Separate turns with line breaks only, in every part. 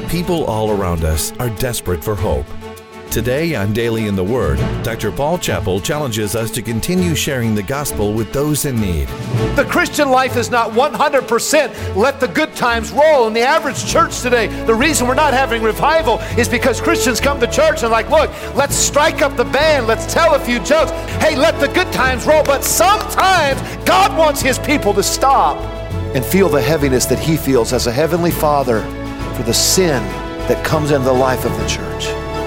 People all around us are desperate for hope. Today on Daily in the Word, Dr. Paul Chappell challenges us to continue sharing the gospel with those in need.
The Christian life is not 100% let the good times roll. In the average church today, the reason we're not having revival is because Christians come to church and like, look, let's strike up the band, let's tell a few jokes. Hey, let the good times roll. But sometimes God wants His people to stop and feel the heaviness that He feels as a heavenly Father for the sin that comes into the life of the church.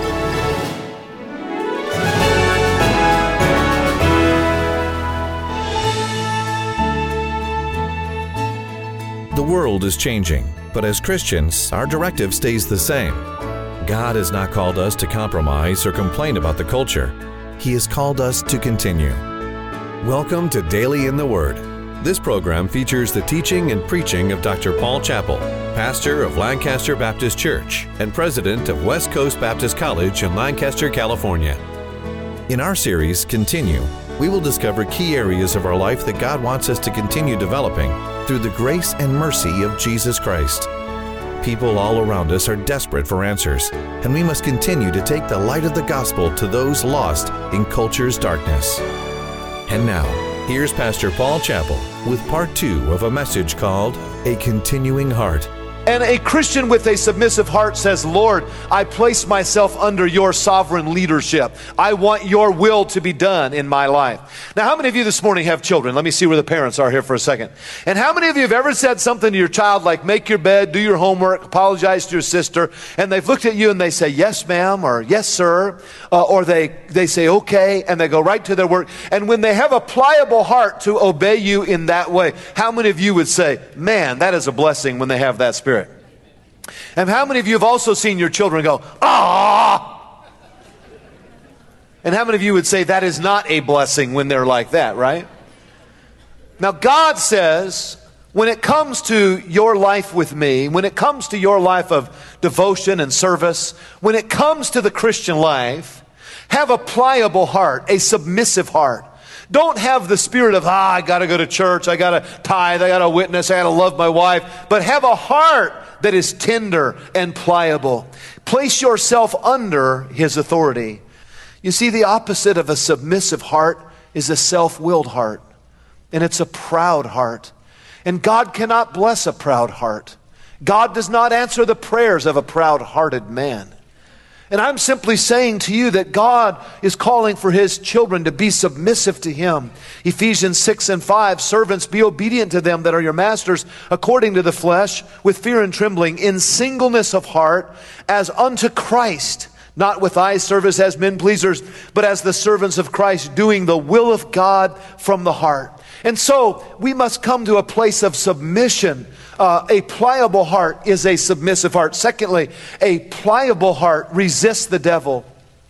The world is changing, but as Christians, our directive stays the same. God has not called us to compromise or complain about the culture. He has called us to continue. Welcome to Daily in the Word. This program features the teaching and preaching of Dr. Paul Chappell, pastor of Lancaster Baptist Church and president of West Coast Baptist College in Lancaster, California. In our series, Continue, we will discover key areas of our life that God wants us to continue developing through the grace and mercy of Jesus Christ. People all around us are desperate for answers, and we must continue to take the light of the gospel to those lost in culture's darkness. And now, here's Pastor Paul Chappell with part 2 of a message called A Continuing Heart.
And a Christian with a submissive heart says, Lord, I place myself under your sovereign leadership. I want your will to be done in my life. Now, how many of you this morning have children? Let me see where the parents are here for a second. And how many of you have ever said something to your child like, make your bed, do your homework, apologize to your sister, and they've looked at you and they say, yes, ma'am, or yes, sir, or they say, okay, and they go right to their work. And when they have a pliable heart to obey you in that way, how many of you would say, man, that is a blessing when they have that spirit? And how many of you have also seen your children go, ah? And how many of you would say that is not a blessing when they're like that, right? Now God says, when it comes to your life with me, when it comes to your life of devotion and service, when it comes to the Christian life, have a pliable heart, a submissive heart. Don't have the spirit of, I got to go to church, I got to tithe, I got to witness, I got to love my wife. But have a heart that is tender and pliable. Place yourself under His authority. You see, the opposite of a submissive heart is a self-willed heart. And it's a proud heart. And God cannot bless a proud heart. God does not answer the prayers of a proud-hearted man. And I'm simply saying to you that God is calling for His children to be submissive to Him. Ephesians 6:5, servants, be obedient to them that are your masters according to the flesh, with fear and trembling, in singleness of heart, as unto Christ, not with eye service as men pleasers, but as the servants of Christ, doing the will of God from the heart. And so we must come to a place of submission. A pliable heart is a submissive heart. Secondly, a pliable heart resists the devil.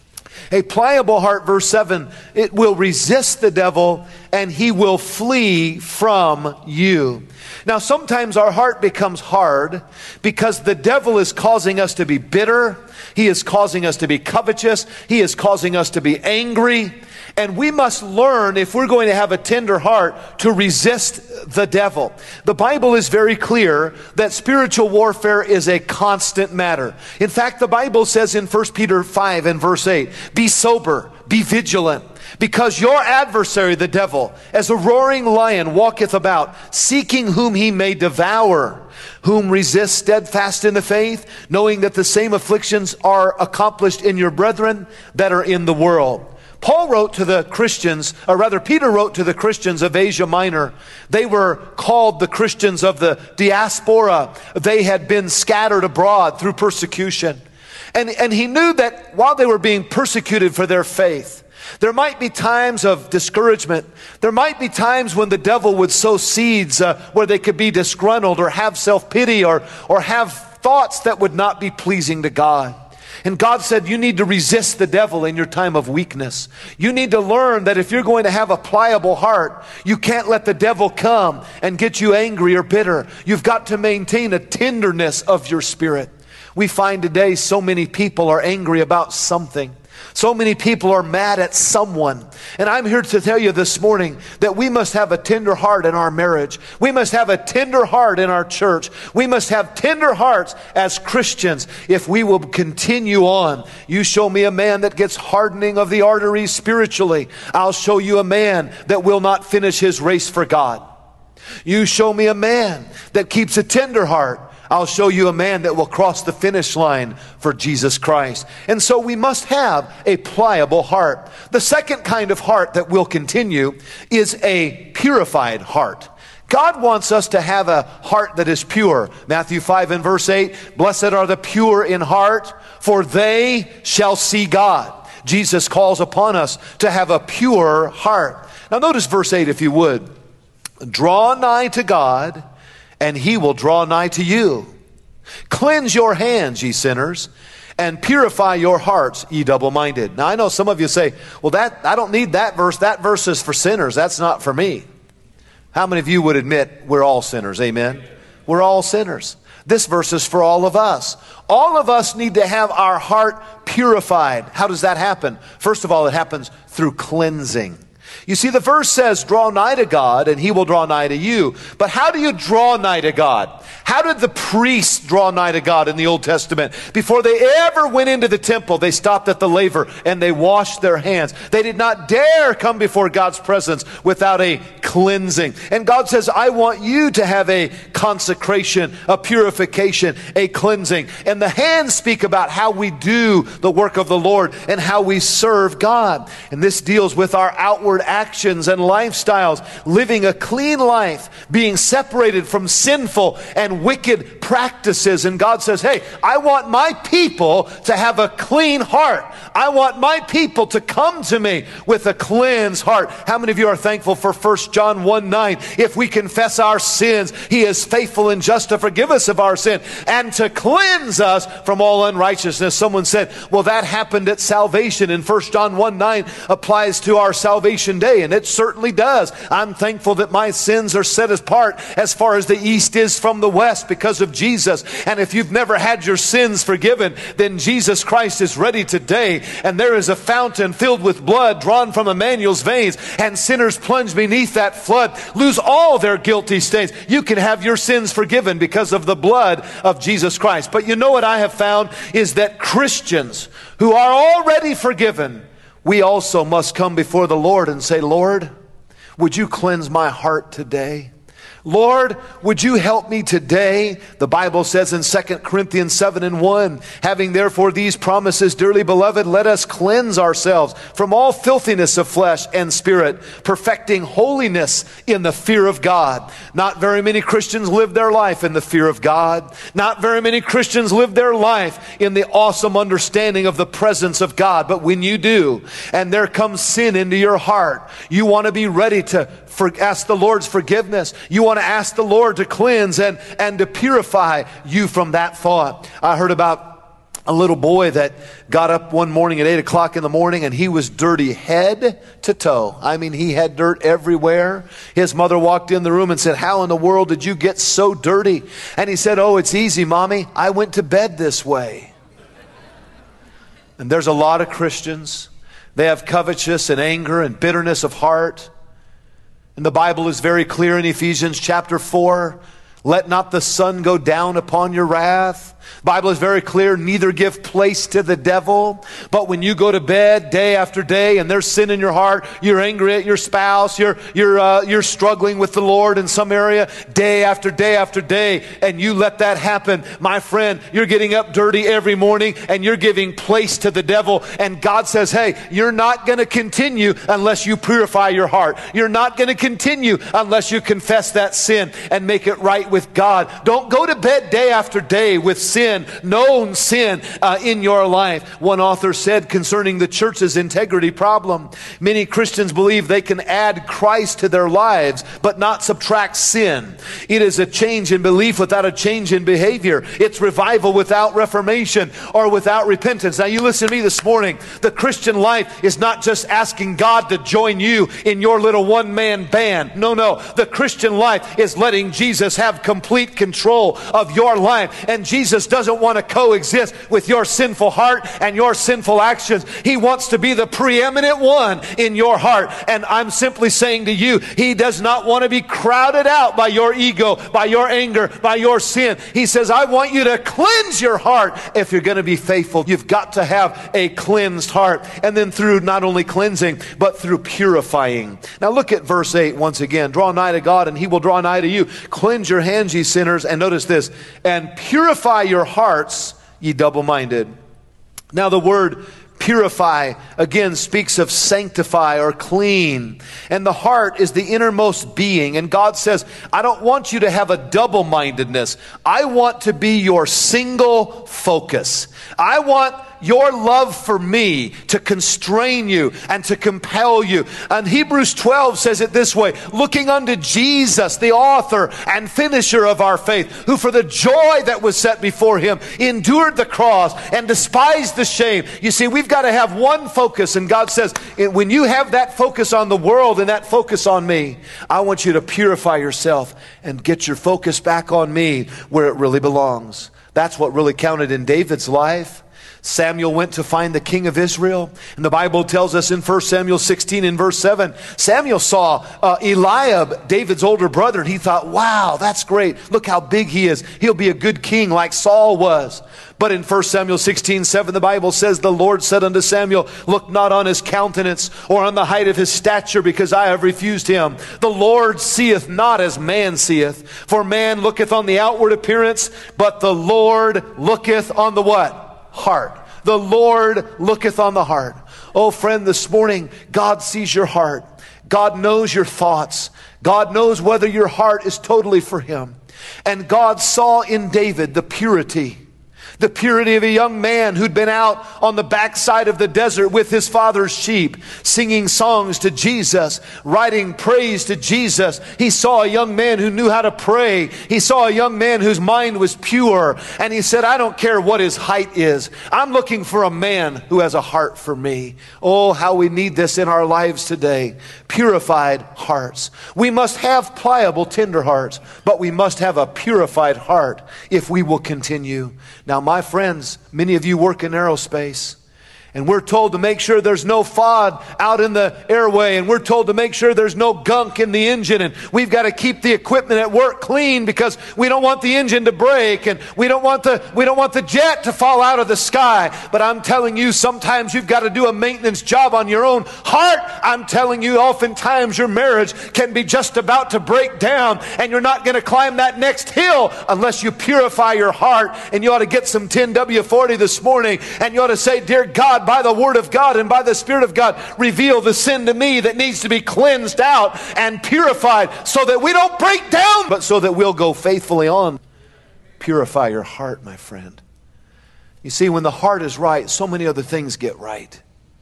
A pliable heart, verse 7, it will resist the devil and he will flee from you. Now, sometimes our heart becomes hard because the devil is causing us to be bitter. He is causing us to be covetous. He is causing us to be angry. And we must learn, if we're going to have a tender heart, to resist the devil. The Bible is very clear that spiritual warfare is a constant matter. In fact, the Bible says in 1 Peter 5 and verse 8, be sober, be vigilant, because your adversary, the devil, as a roaring lion walketh about, seeking whom he may devour. Whom resist steadfast in the faith, knowing that the same afflictions are accomplished in your brethren that are in the world. Paul wrote to the Christians, or rather Peter wrote to the Christians of Asia Minor. They were called the Christians of the diaspora. They had been scattered abroad through persecution. And he knew that while they were being persecuted for their faith, there might be times of discouragement. There might be times when the devil would sow seeds where they could be disgruntled or have self-pity or have thoughts that would not be pleasing to God. And God said, you need to resist the devil in your time of weakness. You need to learn that if you're going to have a pliable heart, you can't let the devil come and get you angry or bitter. You've got to maintain a tenderness of your spirit. We find today so many people are angry about something. So many people are mad at someone. And I'm here to tell you this morning that we must have a tender heart in our marriage. We must have a tender heart in our church. We must have tender hearts as Christians if we will continue on. You show me a man that gets hardening of the arteries spiritually, I'll show you a man that will not finish his race for God. You show me a man that keeps a tender heart, I'll show you a man that will cross the finish line for Jesus Christ. And so we must have a pliable heart. The second kind of heart that will continue is a purified heart. God wants us to have a heart that is pure. Matthew 5 and verse 8, blessed are the pure in heart, for they shall see God. Jesus calls upon us to have a pure heart. Now notice verse 8 if you would. Draw nigh to God, and he will draw nigh to you. Cleanse your hands, ye sinners, and purify your hearts, ye double-minded. Now I know some of you say, well, I don't need that verse. That verse is for sinners. That's not for me. How many of you would admit we're all sinners? Amen. We're all sinners. This verse is for all of us. All of us need to have our heart purified. How does that happen? First of all, it happens through cleansing. You see, the verse says, draw nigh to God, and he will draw nigh to you. But how do you draw nigh to God? How did the priests draw nigh to God in the Old Testament? Before they ever went into the temple, they stopped at the laver and they washed their hands. They did not dare come before God's presence without a cleansing. And God says, I want you to have a consecration, a purification, a cleansing. And the hands speak about how we do the work of the Lord and how we serve God. And this deals with our outward actions and lifestyles, living a clean life, being separated from sinful and wicked practices. And God says, hey, I want my people to have a clean heart. I want my people to come to me with a cleansed heart. How many of you are thankful for 1 John 1:9? If we confess our sins, he is faithful and just to forgive us of our sin and to cleanse us from all unrighteousness. Someone said, well, that happened at salvation, and 1 John 1:9 applies to our salvation day, and it certainly does. I'm thankful that my sins are set apart as far as the east is from the west because of Jesus. And if you've never had your sins forgiven, then Jesus Christ is ready today, and there is a fountain filled with blood drawn from Emmanuel's veins, and sinners plunge beneath that flood lose all their guilty stains. You can have your sins forgiven because of the blood of Jesus Christ. But you know what I have found is that Christians who are already forgiven, we also must come before the Lord and say, Lord, would you cleanse my heart today? Lord, would you help me today? The Bible says in 2 Corinthians 7:1, having therefore these promises, dearly beloved, let us cleanse ourselves from all filthiness of flesh and spirit, perfecting holiness in the fear of God. Not very many Christians live their life in the fear of God. Not very many Christians live their life in the awesome understanding of the presence of God. But when you do, and there comes sin into your heart, you want to be ready to ask the Lord's forgiveness. You want to ask the Lord to cleanse and to purify you from that thought. I heard about a little boy that got up one morning at 8 o'clock in the morning and he was dirty head to toe. I mean, he had dirt everywhere. His mother walked in the room and said, how in the world did you get so dirty? And he said, oh, it's easy, Mommy. I went to bed this way. And there's a lot of Christians. They have covetousness and anger and bitterness of heart. And the Bible is very clear in Ephesians chapter 4. Let not the sun go down upon your wrath. The Bible is very clear, neither give place to the devil. But when you go to bed day after day and there's sin in your heart, you're angry at your spouse, you're struggling with the Lord in some area day after day after day, and you let that happen, my friend, you're getting up dirty every morning and you're giving place to the devil. And God says, hey, you're not going to continue unless you purify your heart. You're not going to continue unless you confess that sin and make it right with God. Don't go to bed day after day with sin, known sin in your life. One author said concerning the church's integrity problem, many Christians believe they can add Christ to their lives but not subtract sin. It is a change in belief without a change in behavior. It's revival without reformation or without repentance. Now you listen to me this morning. The Christian life is not just asking God to join you in your little one-man band. No. The Christian life is letting Jesus have complete control of your life. And Jesus Jesus doesn't want to coexist with your sinful heart and your sinful actions. He wants to be the preeminent one in your heart. And I'm simply saying to you, He does not want to be crowded out by your ego, by your anger, by your sin. He says, I want you to cleanse your heart if you're going to be faithful. You've got to have a cleansed heart. And then through not only cleansing, but through purifying. Now look at verse 8 once again. Draw nigh to God and He will draw nigh to you. Cleanse your hands, ye sinners. And notice this, and purify your hearts, ye double-minded. Now the word purify again speaks of sanctify or clean. And the heart is the innermost being. And God says, I don't want you to have a double-mindedness. I want to be your single focus. I want your love for me to constrain you and to compel you. And Hebrews 12 says it this way, looking unto Jesus, the author and finisher of our faith, who for the joy that was set before Him endured the cross and despised the shame. You see, we've got to have one focus, and God says, when you have that focus on the world and that focus on me, I want you to purify yourself and get your focus back on me where it really belongs. That's what really counted in David's life. Samuel went to find the king of Israel. And the Bible tells us in 1 Samuel 16 in verse 7, Samuel saw Eliab, David's older brother, and he thought, wow, that's great. Look how big he is. He'll be a good king like Saul was. But in 1 Samuel 16:7, the Bible says, the Lord said unto Samuel, look not on his countenance or on the height of his stature, because I have refused him. The Lord seeth not as man seeth. For man looketh on the outward appearance, but the Lord looketh on the what? Heart. The Lord looketh on the heart. Oh friend, this morning, God sees your heart. God knows your thoughts. God knows whether your heart is totally for Him. And God saw in David the purity of a young man who'd been out on the backside of the desert with his father's sheep, singing songs to Jesus, writing praise to Jesus. He saw a young man who knew how to pray. He saw a young man whose mind was pure. And he said, I don't care what his height is. I'm looking for a man who has a heart for me. Oh, how we need this in our lives today. Purified hearts. We must have pliable, tender hearts, but we must have a purified heart if we will continue. Now, my friends, many of you work in aerospace, and we're told to make sure there's no FOD out in the airway, and we're told to make sure there's no gunk in the engine, and we've got to keep the equipment at work clean because we don't want the engine to break, and we don't want the jet to fall out of the sky. But I'm telling you, sometimes you've got to do a maintenance job on your own heart. I'm telling you, oftentimes your marriage can be just about to break down, and you're not going to climb that next hill unless you purify your heart. And you ought to get some 10W40 this morning, and you ought to say, dear God, by the Word of God and by the Spirit of God, reveal the sin to me that needs to be cleansed out and purified so that we don't break down, but so that we'll go faithfully on. Purify your heart, my friend. You see, when the heart is right, so many other things get right.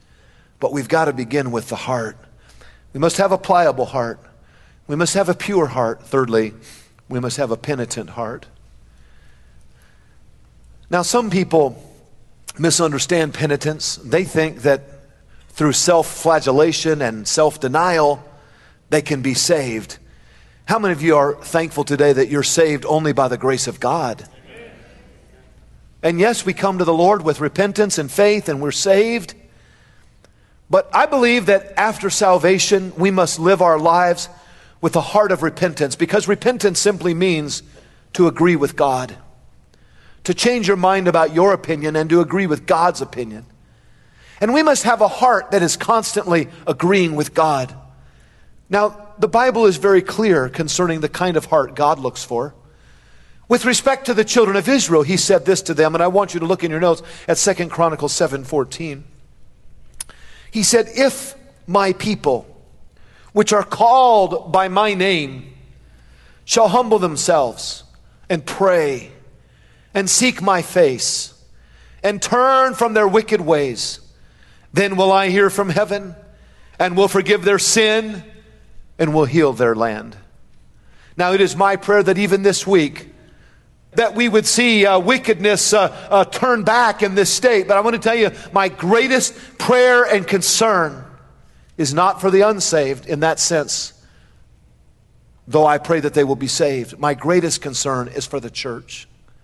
But we've got to begin with the heart. We must have a pliable heart. We must have a pure heart. Thirdly, we must have a penitent heart. Now, some people misunderstand penitence. They think that through self-flagellation and self-denial, they can be saved. How many of you are thankful today that you're saved only by the grace of God? Amen. And yes, we come to the Lord with repentance and faith, and we're saved. But I believe that after salvation, we must live our lives with a heart of repentance, because repentance simply means to agree with God. To change your mind about your opinion and to agree with God's opinion. And we must have a heart that is constantly agreeing with God. Now, the Bible is very clear concerning the kind of heart God looks for. With respect to the children of Israel, He said this to them, and I want you to look in your notes at 2 Chronicles 7:14. He said, if my people, which are called by my name, shall humble themselves and pray and seek my face, and turn from their wicked ways, then will I hear from heaven, and will forgive their sin, and will heal their land. Now it is my prayer that even this week, that we would see wickedness turn back in this state. But I want to tell you, my greatest prayer and concern is not for the unsaved in that sense, though I pray that they will be saved. My greatest concern is for the church.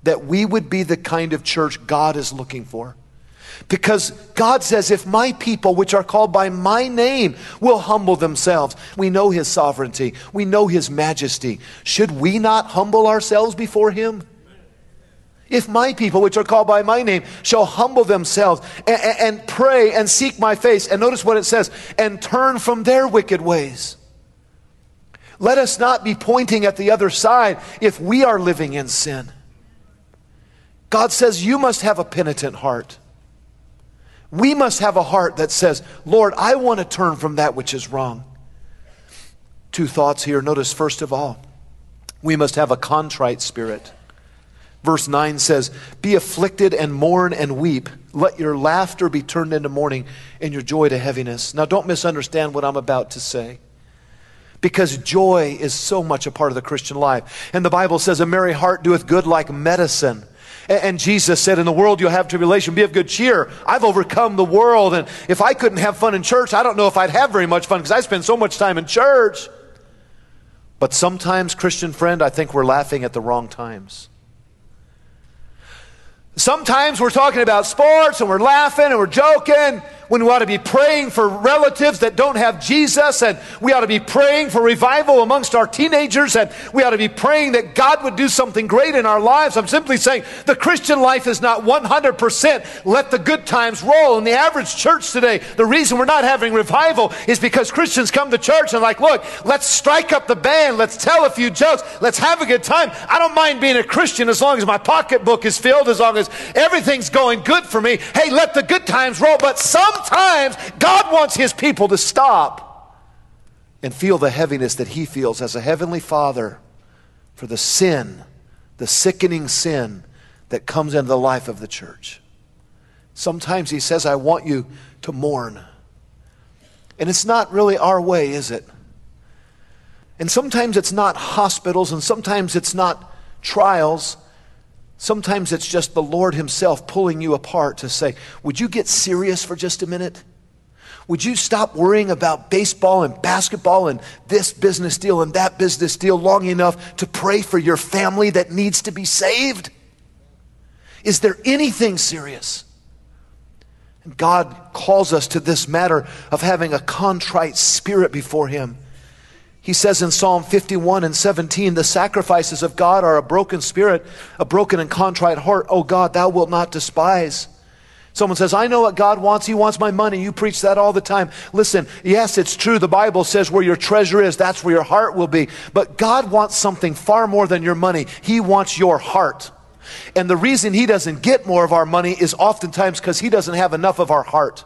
that we would be the kind of church God is looking for. Because God says, if my people, which are called by my name, will humble themselves. We know his sovereignty. We know his majesty. Should we not humble ourselves before him? If my people, which are called by my name, shall humble themselves and pray and seek my face. And notice what it says, and turn from their wicked ways. Let us not be pointing at the other side if we are living in sin. God says you must have a penitent heart. We must have a heart that says, Lord, I want to turn from that which is wrong. Two thoughts here. Notice, first of all, we must have a contrite spirit. Verse 9 says, be afflicted and mourn and weep. Let your laughter be turned into mourning and your joy to heaviness. Now, don't misunderstand what I'm about to say, because joy is so much a part of the Christian life. And the Bible says, a merry heart doeth good like medicine. And Jesus said, in the world you'll have tribulation, be of good cheer. I've overcome the world. And if I couldn't have fun in church, I don't know if I'd have very much fun, because I spend so much time in church. But sometimes, Christian friend, I think we're laughing at the wrong times. Sometimes we're talking about sports and we're laughing and we're joking when we ought to be praying for relatives that don't have Jesus, and we ought to be praying for revival amongst our teenagers, and we ought to be praying that God would do something great in our lives. I'm simply saying the Christian life is not 100% let the good times roll. In the average church today, the reason we're not having revival is because Christians come to church and like, look, let's strike up the band, let's tell a few jokes, let's have a good time. I don't mind being a Christian as long as my pocketbook is filled, as long as everything's going good for me. Hey, let the good times roll. But sometimes God wants his people to stop and feel the heaviness that he feels as a heavenly Father for the sin, the sickening sin that comes into the life of the church. Sometimes he says, I want you to mourn. And it's not really our way, is it? And sometimes it's not hospitals, and sometimes it's not trials. Sometimes it's just the Lord himself pulling you apart to say, would you get serious for just a minute? Would you stop worrying about baseball and basketball and this business deal and that business deal long enough to pray for your family that needs to be saved? Is there anything serious? And God calls us to this matter of having a contrite spirit before him. He says in Psalm 51 and 17, the sacrifices of God are a broken spirit, a broken and contrite heart. Oh God, thou wilt not despise. Someone says, I know what God wants. He wants my money. You preach that all the time. Listen, yes, it's true. The Bible says where your treasure is, that's where your heart will be. But God wants something far more than your money. He wants your heart. And the reason he doesn't get more of our money is oftentimes because he doesn't have enough of our heart.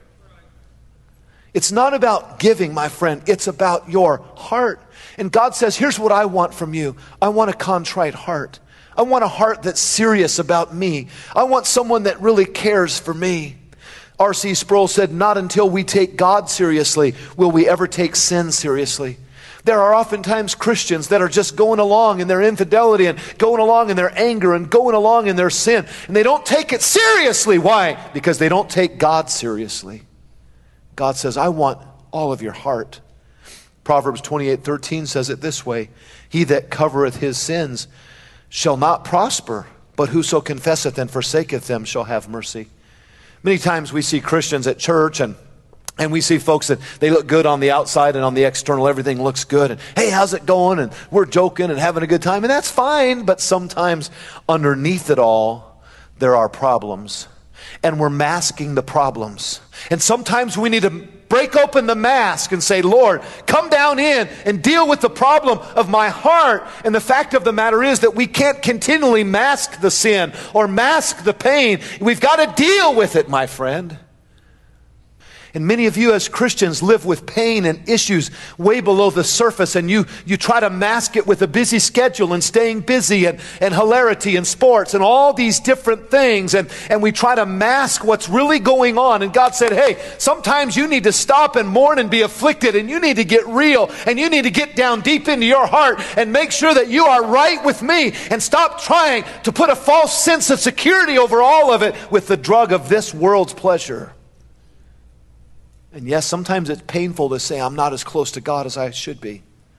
It's not about giving, my friend. It's about your heart. And God says, here's what I want from you. I want a contrite heart. I want a heart that's serious about me. I want someone that really cares for me. R.C. Sproul said, not until we take God seriously will we ever take sin seriously. There are oftentimes Christians that are just going along in their infidelity and going along in their anger and going along in their sin. And they don't take it seriously. Why? Because they don't take God seriously. God says, I want all of your heart. Proverbs 28:13 says it this way, he that covereth his sins shall not prosper, but whoso confesseth and forsaketh them shall have mercy. Many times we see Christians at church and we see folks that they look good on the outside and on the external, everything looks good. And hey, how's it going? And we're joking and having a good time. And that's fine. But sometimes underneath it all, there are problems. And we're masking the problems. And sometimes we need to break open the mask and say, Lord, come down in and deal with the problem of my heart. And the fact of the matter is that we can't continually mask the sin or mask the pain. We've got to deal with it, my friend. And many of you as Christians live with pain and issues way below the surface, and you try to mask it with a busy schedule and staying busy and hilarity and sports and all these different things, and we try to mask what's really going on. And God said, hey, sometimes you need to stop and mourn and be afflicted, and you need to get real, and you need to get down deep into your heart and make sure that you are right with me, and stop trying to put a false sense of security over all of it with the drug of this world's pleasure. And yes, sometimes it's painful to say I'm not as close to God as I should be.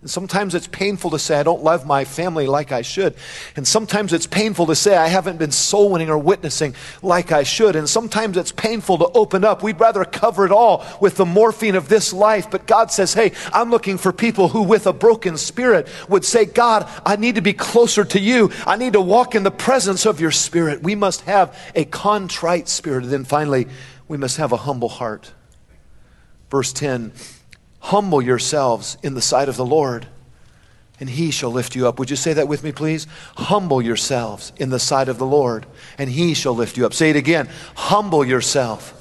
And sometimes it's painful to say I don't love my family like I should. And sometimes it's painful to say I haven't been soul winning or witnessing like I should. And sometimes it's painful to open up. We'd rather cover it all with the morphine of this life. But God says, hey, I'm looking for people who with a broken spirit would say, God, I need to be closer to you. I need to walk in the presence of your spirit. We must have a contrite spirit. And then finally, we must have a humble heart. Verse 10, humble yourselves in the sight of the Lord, and he shall lift you up. Would you say that with me, please? Humble yourselves in the sight of the Lord, and he shall lift you up. Say it again. Humble yourself.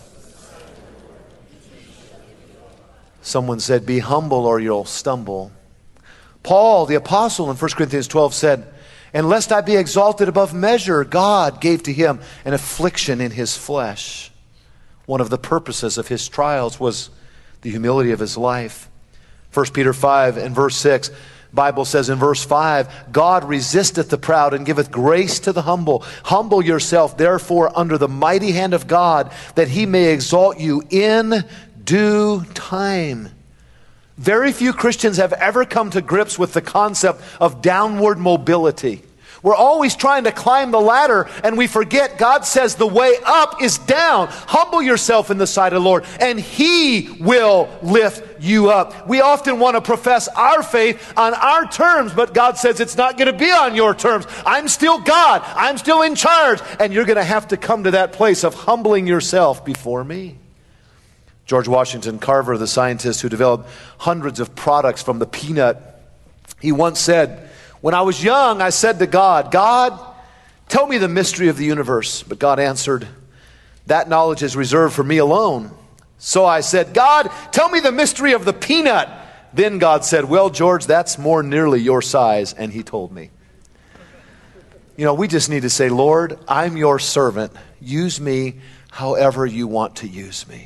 Someone said, be humble or you'll stumble. Paul, the apostle, in 1 Corinthians 12 said, and lest I be exalted above measure, God gave to him an affliction in his flesh. One of the purposes of his trials was the humility of his life. 1 Peter 5 and verse 6, Bible says in verse 5, God resisteth the proud and giveth grace to the humble. Humble yourself, therefore, under the mighty hand of God, that he may exalt you in due time. Very few Christians have ever come to grips with the concept of downward mobility. We're always trying to climb the ladder, and we forget God says the way up is down. Humble yourself in the sight of the Lord, and he will lift you up. We often want to profess our faith on our terms, but God says it's not going to be on your terms. I'm still God. I'm still in charge, and you're going to have to come to that place of humbling yourself before me. George Washington Carver, the scientist who developed hundreds of products from the peanut, he once said, when I was young, I said to God, God, tell me the mystery of the universe. But God answered, that knowledge is reserved for me alone. So I said, God, tell me the mystery of the peanut. Then God said, well, George, that's more nearly your size. And he told me. You know, we just need to say, Lord, I'm your servant. Use me however you want to use me.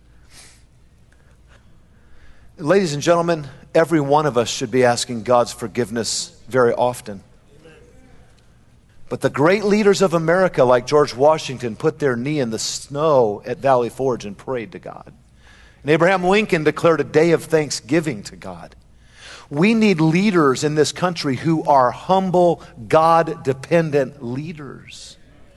Ladies and gentlemen, every one of us should be asking God's forgiveness very often. But the great leaders of America, like George Washington, put their knee in the snow at Valley Forge and prayed to God. And Abraham Lincoln declared a day of thanksgiving to God. We need leaders in this country who are humble, God-dependent leaders.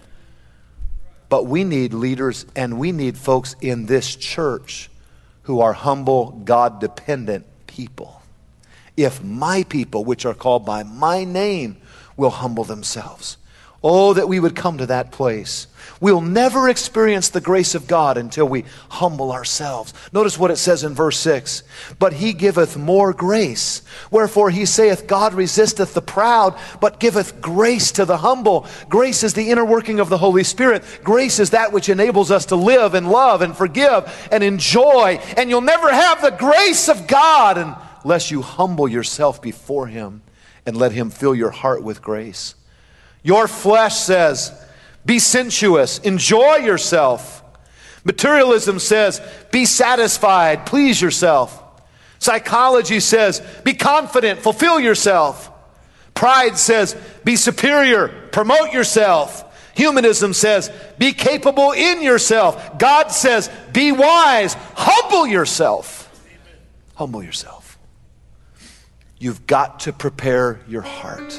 But we need leaders, and we need folks in this church who are humble, God-dependent people. If my people, which are called by my name, will humble themselves. Oh, that we would come to that place. We'll never experience the grace of God until we humble ourselves. Notice what it says in verse 6. But he giveth more grace. Wherefore he saith, God resisteth the proud, but giveth grace to the humble. Grace is the inner working of the Holy Spirit. Grace is that which enables us to live and love and forgive and enjoy. And you'll never have the grace of God unless you humble yourself before him and let him fill your heart with grace. Your flesh says, be sensuous, enjoy yourself. Materialism says, be satisfied, please yourself. Psychology says, be confident, fulfill yourself. Pride says, be superior, promote yourself. Humanism says, be capable in yourself. God says, be wise, humble yourself. Humble yourself. You've got to prepare your heart.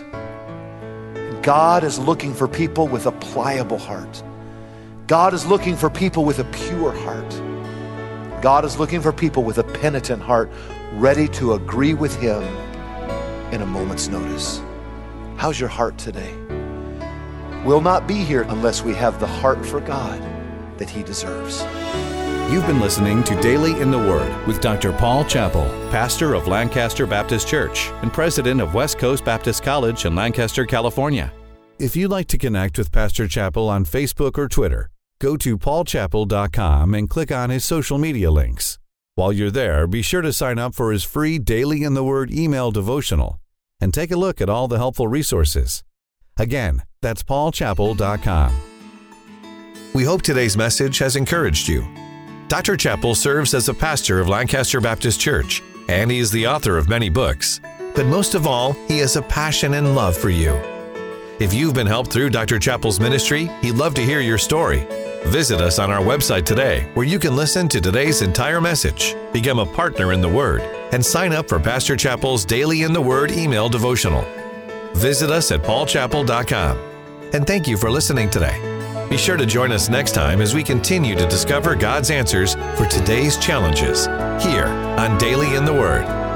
God is looking for people with a pliable heart. God is looking for people with a pure heart. God is looking for people with a penitent heart, ready to agree with him in a moment's notice. How's your heart today? We'll not be here unless we have the heart for God that he deserves.
You've been listening to Daily in the Word with Dr. Paul Chappell, pastor of Lancaster Baptist Church and president of West Coast Baptist College in Lancaster, California. If you'd like to connect with Pastor Chappell on Facebook or Twitter, go to paulchappell.com and click on his social media links. While you're there, be sure to sign up for his free Daily in the Word email devotional and take a look at all the helpful resources. Again, that's paulchappell.com. We hope today's message has encouraged you. Dr. Chappell serves as a pastor of Lancaster Baptist Church, and he is the author of many books. But most of all, he has a passion and love for you. If you've been helped through Dr. Chappell's ministry, he'd love to hear your story. Visit us on our website today, where you can listen to today's entire message, become a partner in the Word, and sign up for Pastor Chappell's Daily in the Word email devotional. Visit us at paulchappell.com. And thank you for listening today. Be sure to join us next time as we continue to discover God's answers for today's challenges here on Daily in the Word.